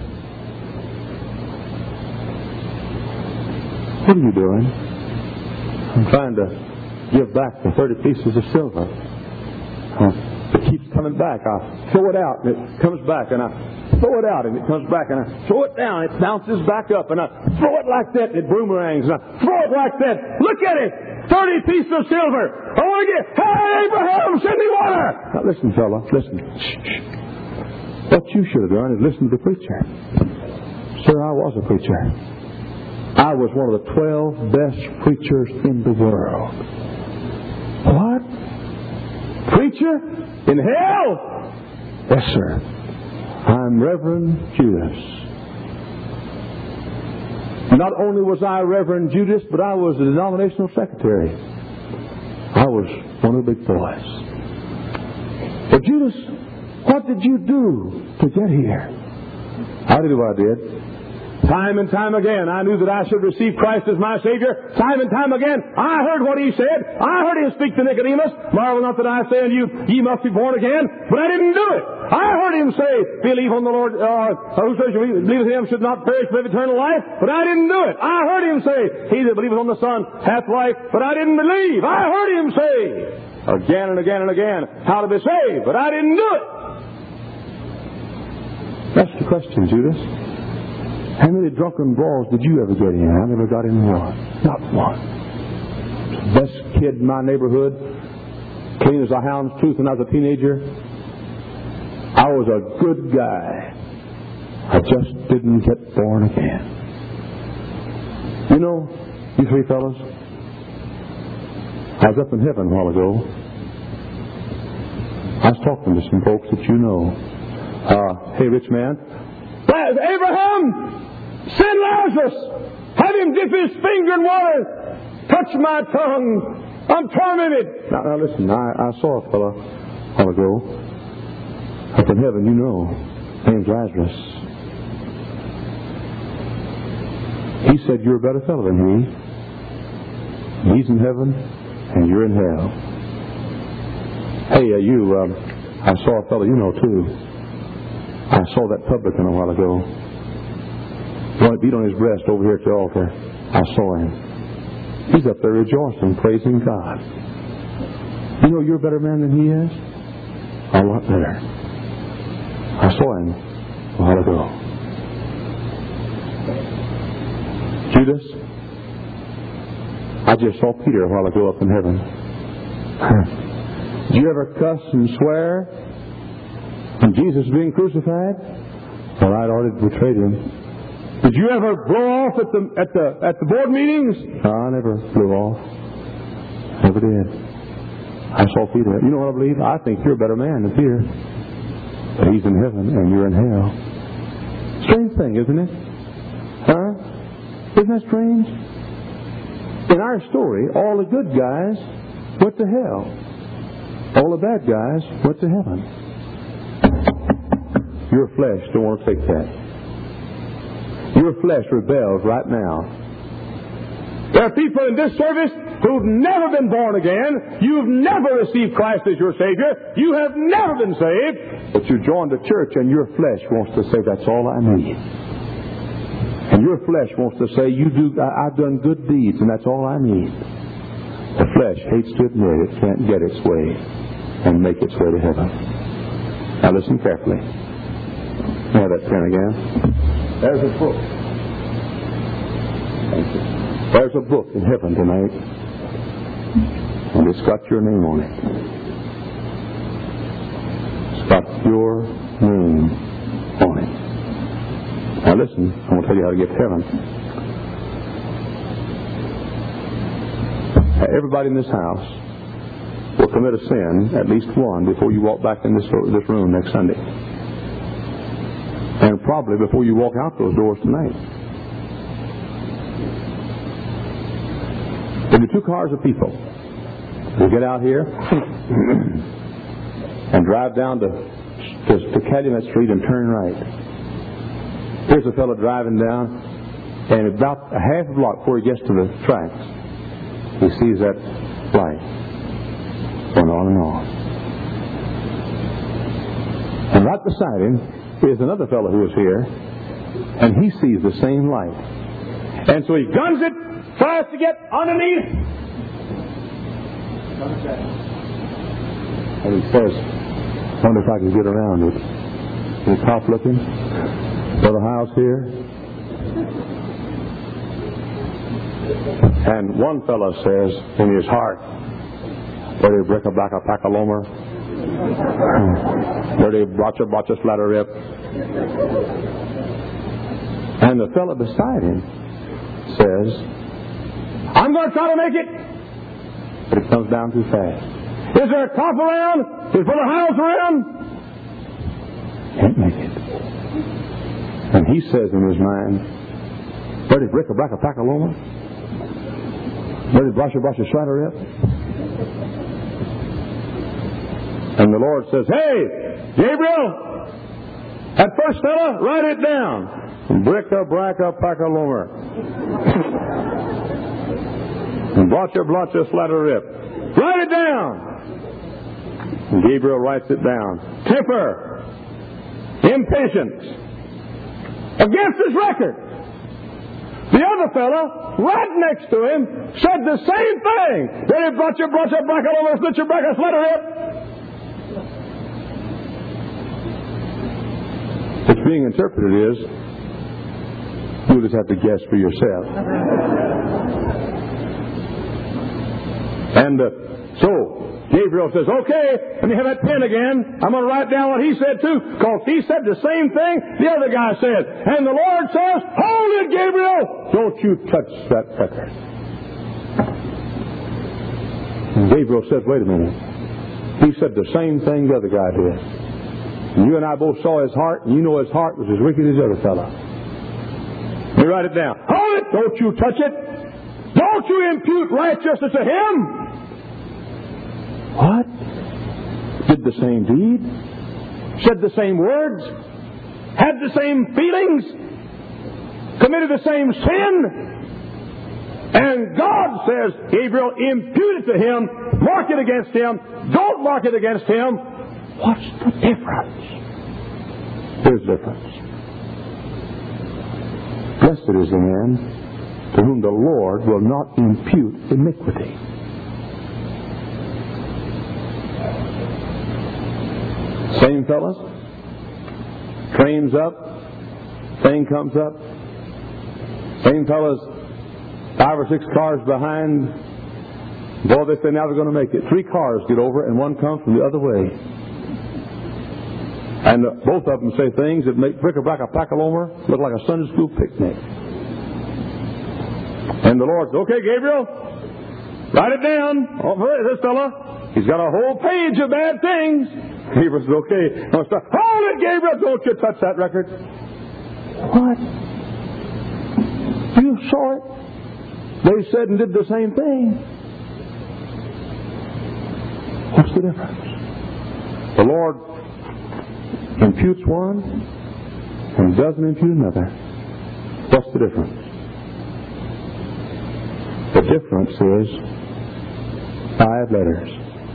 What are you doing? I'm trying to give back the 30 pieces of silver. It keeps coming back. I throw it out and it comes back, and I throw it out and it comes back, and I throw it down, it bounces back up, and I throw it like that and it boomerangs, and I throw it like that. Look at it! 30 pieces of silver. I want to get, hey, Abraham, send me water! Now listen, fella, listen. Shh. What you should have done is listen to the preacher. Sir, I was a preacher. I was one of the 12 best preachers in the world. What? Preacher? In hell? Yes, sir. I'm Reverend Judas. Not only was I Reverend Judas, but I was the denominational secretary. I was one of the big boys. But Judas, what did you do to get here? I did what I did. Time and time again, I knew that I should receive Christ as my Savior. Time and time again, I heard what He said. I heard Him speak to Nicodemus. Marvel not that I say unto you, ye must be born again. But I didn't do it. I heard Him say, believe on the Lord, whosoever believeth Him should not perish but have eternal life. But I didn't do it. I heard Him say, he that believeth on the Son hath life. But I didn't believe. I heard Him say, again and again and again, how to be saved. But I didn't do it. That's the question, Judas. How many drunken brawls did you ever get in? I never got in one. Not one. Best kid in my neighborhood, clean as a hound's tooth when I was a teenager. I was a good guy. I just didn't get born again. You know, you three fellas, I was up in heaven a while ago. I was talking to some folks that you know. Hey, rich man. Abraham, send Lazarus. Have him dip his finger in water. Touch my tongue. I'm tormented. Now listen, I saw a fella a while ago. Up in heaven, you know. His name's Lazarus. He said you're a better fellow than he. He's in heaven, and you're in hell. Hey, I saw a fellow you know too. I saw that publican a while ago. He beat on his breast over here at the altar. I saw him. He's up there rejoicing, praising God. You know you're a better man than he is? A lot better. I saw him a while ago. Judas, I just saw Peter a while ago up in heaven. Did you ever cuss and swear when Jesus was being crucified? Well, I'd already betrayed him. Did you ever blow off at the board meetings? No, I never blew off. Never did. I saw Peter. You know what I believe? I think you're a better man than Peter. But he's in heaven and you're in hell. Strange thing, isn't it? Huh? Isn't that strange? In our story, all the good guys went to hell. All the bad guys went to heaven. Your flesh don't want to take that. Your flesh rebels right now. There are people in this service who've never been born again. You've never received Christ as your Savior. You have never been saved. But you joined the church and your flesh wants to say, that's all I need. And your flesh wants to say, I've done good deeds and that's all I need. The flesh hates to admit it can't get its way and make its way to heaven. Now listen carefully. Have that pen again. There's a book. Thank you. There's a book in heaven tonight. And it's got your name on it. It's got your name on it. Now listen, I'm going to tell you how to get to heaven. Everybody in this house will commit a sin, at least one, before you walk back in this room next Sunday. And probably before you walk out those doors tonight. There'll be two cars of people. We'll get out here and drive down to Calumet Street and turn right. Here's a fellow driving down, and about a half a block before he gets to the tracks, he sees that light going on and on. And right beside him is another fellow who is here, and he sees the same light. And so he guns it, tries to get underneath. And he says, wonder if I can get around it. He's top looking for the house here. And one fellow says in his heart, dirty brick a black a pack a lomer, dirty botcha slatter rip. And the fellow beside him says, I'm going to try to make it. But it comes down too fast. Is there a cop around? Is there a house around? Can't make it. And he says in his mind, dirty brick a black a pack a lomer, dirty botcha slatter rip. And the Lord says, hey, Gabriel, that first fella, write it down. Brick a black a pack a lomer. And botcha slatter rip. Write it down. And Gabriel writes it down. Temper. Impatience. Against his record. The other fella, right next to him, said the same thing. Dirty botcha black a lomer, slitcher black a slatter rip. What's being interpreted is, you just have to guess for yourself. And so, Gabriel says, okay, let me have that pen again. I'm going to write down what he said too, because he said the same thing the other guy said. And the Lord says, hold it, Gabriel! Don't you touch that record. And Gabriel says, wait a minute. He said the same thing the other guy did. And you and I both saw his heart, and you know his heart was as wicked as the other fellow. Let me write it down. Hold it! Don't you touch it! Don't you impute righteousness to him! What? Did the same deed? Said the same words? Had the same feelings? Committed the same sin? And God says, Gabriel, impute it to him, mark it against him, don't mark it against him. What's the difference? There's difference. Blessed is the man to whom the Lord will not impute iniquity. Same fellas, train's up, thing comes up. Same fellas, 5 or 6 cars behind. Boy, they say now they're going to make it. 3 cars get over and one comes from the other way. And both of them say things that make Brick-a-Brack-a-Pack-a-Lomer look like a Sunday school picnic. And the Lord says, okay, Gabriel, write it down. Oh, this fella, he's got a whole page of bad things. Gabriel says, okay. Hold it, Gabriel, don't you touch that record. What? You saw it. They said and did the same thing. What's the difference? The Lord imputes one and doesn't impute another. What's the difference? The difference is 5 letters.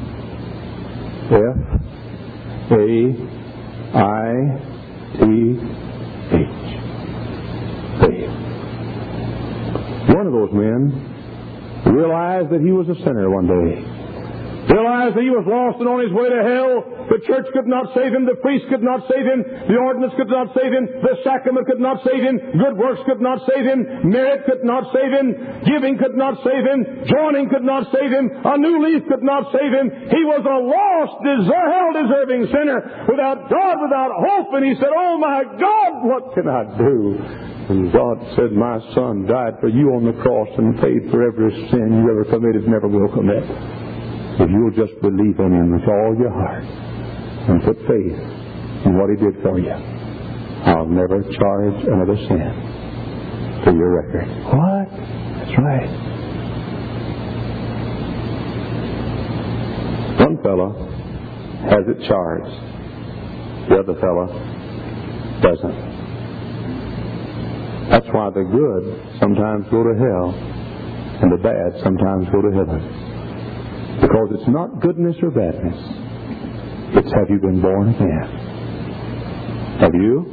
F-A-I-T-H. Faith. One of those men realized that he was a sinner one day. Realized that he was lost and on his way to hell. The church could not save him. The priest could not save him. The ordinance could not save him. The sacrament could not save him. Good works could not save him. Merit could not save him. Giving could not save him. Joining could not save him. A new leaf could not save him. He was a lost, hell-deserving sinner without God, without hope. And he said, oh my God, what can I do? And God said, my son died for you on the cross and paid for every sin you ever committed, never will commit. If you'll just believe in him with all your heart and put faith in what he did for you, I'll never charge another sin to your record. What? That's right. One fellow has it charged. The other fellow doesn't. That's why the good sometimes go to hell and the bad sometimes go to heaven. Because it's not goodness or badness. It's have you been born again? Have you?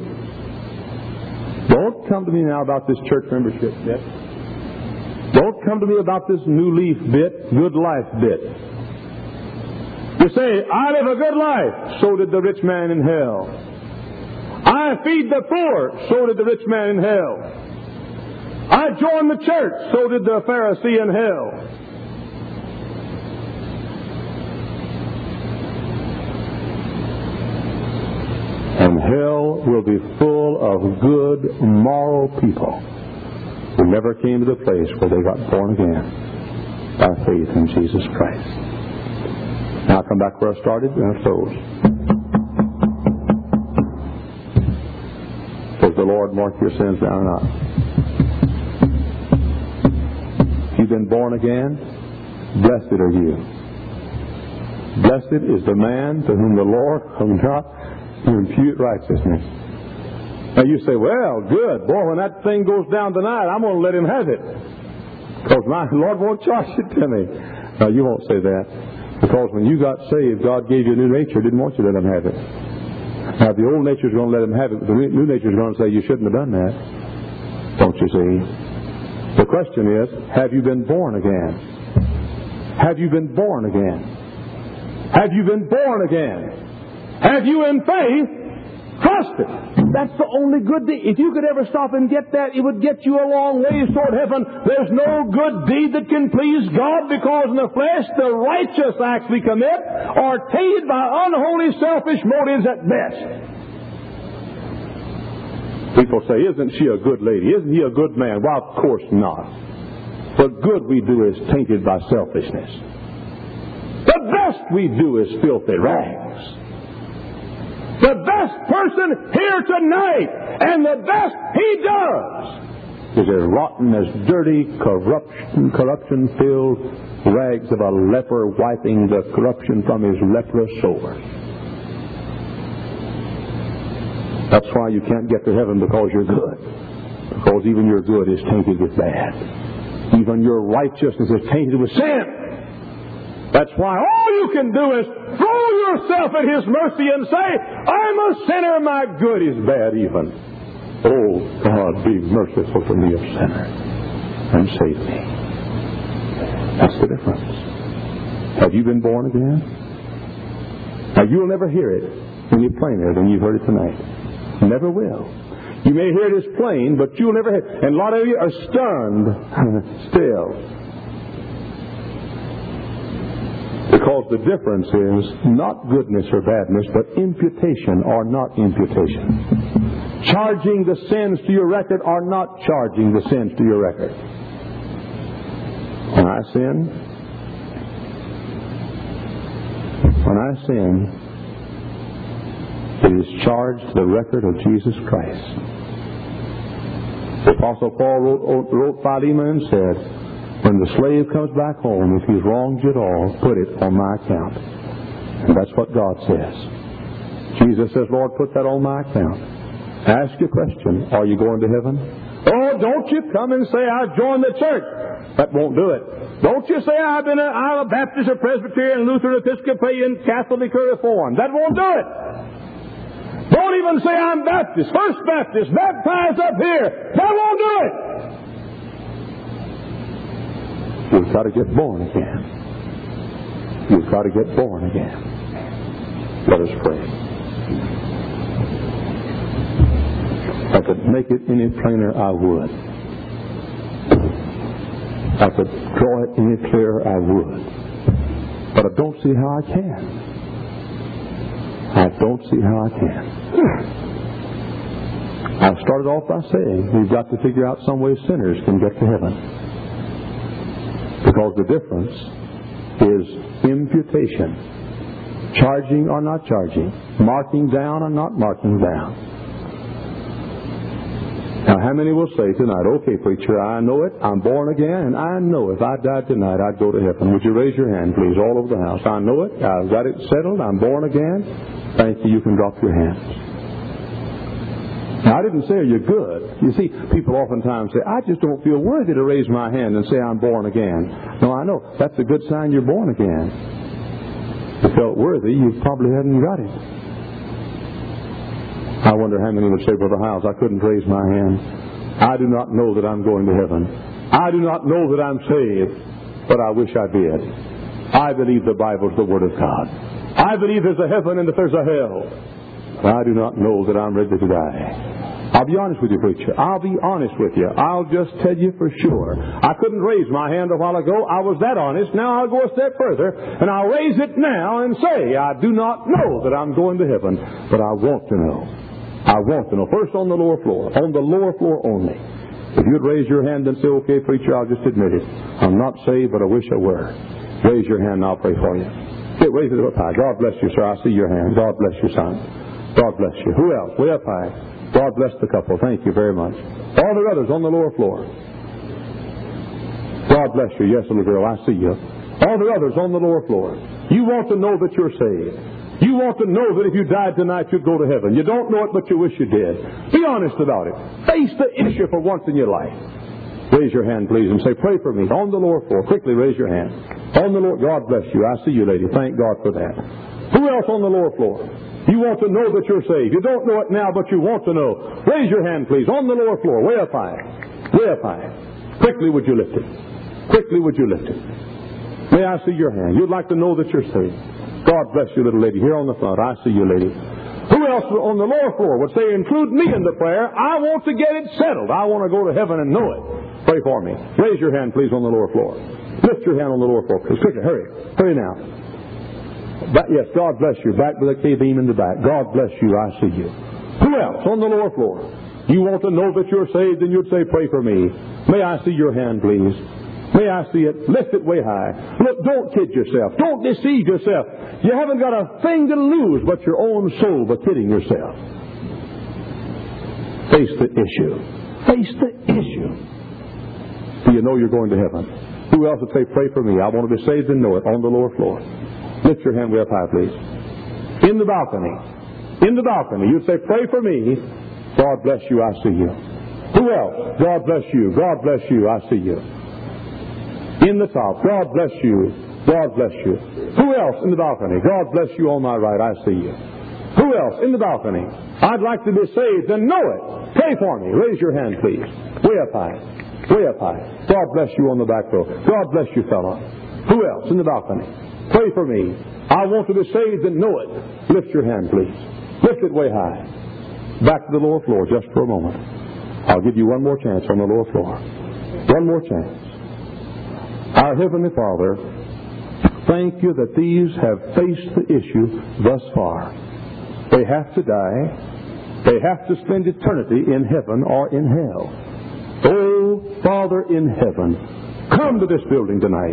Don't come to me now about this church membership bit. Don't come to me about this new leaf bit, good life bit. You say, I live a good life. So did the rich man in hell. I feed the poor. So did the rich man in hell. I join the church. So did the Pharisee in hell. And hell will be full of good, moral people who never came to the place where they got born again by faith in Jesus Christ. Now I'll come back where I started and I'll close. Does the Lord mark your sins down or not? If you've been born again, blessed are you. Blessed is the man to whom the Lord will not impute righteousness. Now you say, well, good. Boy, when that thing goes down tonight, I'm going to let him have it. Because my Lord won't charge it to me. No, you won't say that. Because when you got saved, God gave you a new nature, didn't want you to let him have it. Now, the old nature's going to let him have it, but the new nature's going to say, you shouldn't have done that. Don't you see? The question is, have you been born again? Have you been born again? Have you been born again? Have you in faith Trust it. That's the only good deed. If you could ever stop and get that, it would get you a long ways toward heaven. There's no good deed that can please God, because in the flesh, the righteous acts we commit are tainted by unholy, selfish motives at best. People say, isn't she a good lady? Isn't he a good man? Well, of course not. The good we do is tainted by selfishness. The best we do is filthy rags. The best person here tonight, and the best he does, is as rotten as dirty, corruption-filled rags of a leper wiping the corruption from his leprous sores. That's why you can't get to heaven, because you're good. Because even your good is tainted with bad. Even your righteousness is tainted with sin. That's why all you can do is throw yourself at His mercy and say, I'm a sinner, my good is bad even. Oh, God, be merciful to me, a sinner, and save me. That's the difference. Have you been born again? Now, you'll never hear it any plainer than you've heard it tonight. Never will. You may hear it as plain, but you'll never hear it. And a lot of you are stunned still. Because the difference is not goodness or badness, but imputation or not imputation. Charging the sins to your record or not charging the sins to your record. When I sin, it is charged to the record of Jesus Christ. The Apostle Paul wrote Philemon and said, when the slave comes back home, if he's wronged you at all, put it on my account. And that's what God says. Jesus says, Lord, put that on my account. Ask you a question. Are you going to heaven? Oh, don't you come and say, I joined the church. That won't do it. Don't you say, I'm a Baptist or Presbyterian, Lutheran, Episcopalian, Catholic or Reformed. That won't do it. Don't even say, I'm Baptist, First Baptist, baptized up here. That won't do it. You've got to get born again. You've got to get born again. Let us pray. If I could make it any plainer, I would. If I could draw it any clearer, I would. But I don't see how I can. I don't see how I can. I started off by saying we've got to figure out some way sinners can get to heaven. Because the difference is imputation. Charging or not charging. Marking down or not marking down. Now, how many will say tonight, okay, preacher, I know it, I'm born again, and I know if I died tonight, I'd go to heaven. Would you raise your hand, please, all over the house? I know it, I've got it settled, I'm born again. Thank you, you can drop your hands. Now, I didn't say, are you good? You see, people oftentimes say, I just don't feel worthy to raise my hand and say I'm born again. No, I know. That's a good sign you're born again. If you felt worthy, you probably hadn't got it. I wonder how many would say, Brother Hiles, I couldn't raise my hand. I do not know that I'm going to heaven. I do not know that I'm saved, but I wish I did. I believe the Bible's the Word of God. I believe there's a heaven and that there's a hell. I do not know that I'm ready to die. I'll be honest with you, preacher. I'll be honest with you. I'll just tell you for sure. I couldn't raise my hand a while ago. I was that honest. Now I'll go a step further, and I'll raise it now and say, I do not know that I'm going to heaven, but I want to know. I want to know. First on the lower floor. On the lower floor only. If you'd raise your hand and say, okay, preacher, I'll just admit it. I'm not saved, but I wish I were. Raise your hand and I'll pray for you. Raise it up high. God bless you, sir. I see your hand. God bless you, son. God bless you. Who else? Way up high. God bless the couple. Thank you very much. All the others on the lower floor. God bless you. Yes, little girl, I see you. All the others on the lower floor. You want to know that you're saved. You want to know that if you died tonight, you'd go to heaven. You don't know it, but you wish you did. Be honest about it. Face the issue for once in your life. Raise your hand, please, and say, pray for me. On the lower floor. Quickly raise your hand. On the lower. God bless you. I see you, lady. Thank God for that. Who else on the lower floor? You want to know that you're saved. You don't know it now, but you want to know. Raise your hand, please. On the lower floor. Way up high. Way up high. Quickly would you lift it? Quickly would you lift it? May I see your hand? You'd like to know that you're saved. God bless you, little lady. Here on the front. I see you, lady. Who Who else on the lower floor would say, include me in the prayer? I want to get it settled. I want to go to heaven and know it. Pray for me. Raise your hand, please, on the lower floor. Lift your hand on the lower floor, please. Quickly, hurry. Hurry now. Yes, God bless you. Back with the K-beam in the back. God bless you. I see you. Who else on the lower floor? You want to know that you're saved, and you'd say, pray for me. May I see your hand, please? May I see it? Lift it way high. Look, don't kid yourself. Don't deceive yourself. You haven't got a thing to lose but your own soul by kidding yourself. Face the issue. Face the issue. Do you know you're going to heaven? Who else would say, pray for me? I want to be saved and know it on the lower floor. Lift your hand way up high, please. In the balcony. In the balcony. You'd say, pray for me. God bless you. I see you. Who else? God bless you. God bless you. I see you. In the top. God bless you. God bless you. Who else in the balcony? God bless you on my right. I see you. Who else in the balcony? I'd like to be saved and know it. Pray for me. Raise your hand, please. Way up high. Way up high. God bless you on the back row. God bless you, fella. Who else in the balcony? Pray for me. I want to be saved and know it. Lift your hand, please. Lift it way high. Back to the lower floor just for a moment. I'll give you one more chance on the lower floor. One more chance. Our Heavenly Father, thank you that these have faced the issue thus far. They have to die. They have to spend eternity in heaven or in hell. Oh, Father in heaven, come to this building tonight.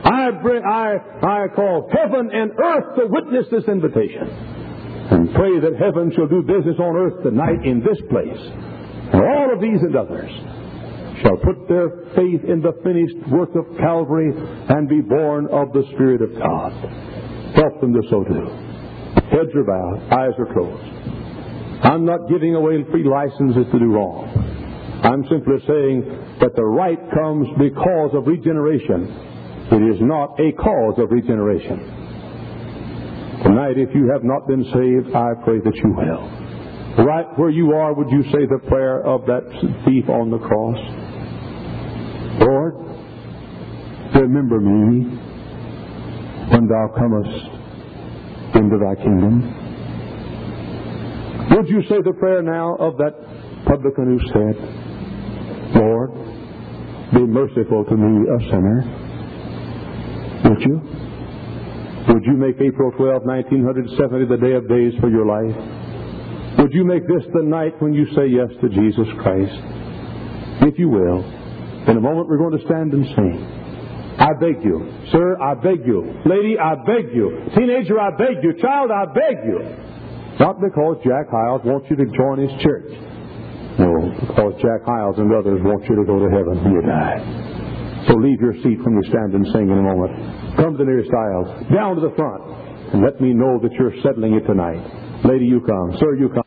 I call heaven and earth to witness this invitation, and pray that heaven shall do business on earth tonight in this place. And all of these and others shall put their faith in the finished work of Calvary and be born of the Spirit of God. Help them to so do. Heads are bowed, eyes are closed. I'm not giving away free licenses to do wrong. I'm simply saying that the right comes because of regeneration. It is not a cause of regeneration. Tonight, if you have not been saved, I pray that you will. Right where you are, would you say the prayer of that thief on the cross? Lord, remember me when thou comest into thy kingdom. Would you say the prayer now of that publican who said, Lord, be merciful to me, a sinner? Would you? Would you make April 12, 1970 the day of days for your life? Would you make this the night when you say yes to Jesus Christ? If you will, in a moment we're going to stand and sing. I beg you. Sir, I beg you. Lady, I beg you. Teenager, I beg you. Child, I beg you. Not because Jack Hyles wants you to join his church. No, because Jack Hyles and others want you to go to heaven when you die. So leave your seat when we stand and sing in a moment. Come to the nearest aisle, down to the front, and let me know that you're settling it tonight. Lady, you come. Sir, you come.